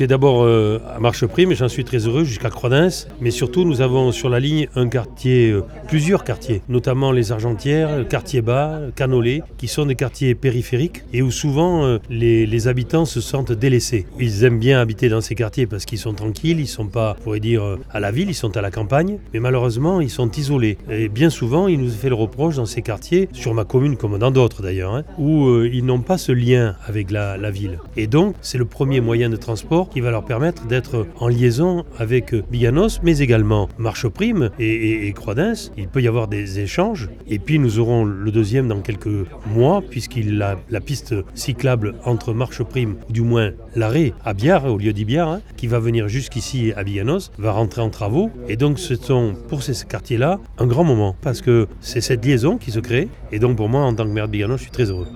Écoutez, d'abord à Marcheprime, j'en suis très heureux, jusqu'à Croidens. Mais surtout, nous avons sur la ligne plusieurs quartiers, notamment les Argentières, Quartier Bas, Canolé, qui sont des quartiers périphériques et où souvent les habitants se sentent délaissés. Ils aiment bien habiter dans ces quartiers parce qu'ils sont tranquilles, ils ne sont pas, on pourrait dire, à la ville, ils sont à la campagne. Mais malheureusement, ils sont isolés. Et bien souvent, il nous fait le reproche dans ces quartiers, sur ma commune comme dans d'autres d'ailleurs, où ils n'ont pas ce lien avec la ville. Et donc, c'est le premier moyen de transport qui va leur permettre d'être en liaison avec Biganos, mais également Marcheprime et Croidens. Il peut y avoir des échanges. Et puis nous aurons le deuxième dans quelques mois, puisqu'il a la piste cyclable entre Marcheprime, ou du moins l'arrêt à Biard, au lieu d'Ibiard, qui va venir jusqu'ici à Biganos, va rentrer en travaux. Et donc ce sont pour ces quartiers-là un grand moment, parce que c'est cette liaison qui se crée. Et donc pour moi, en tant que maire de Biganos, je suis très heureux.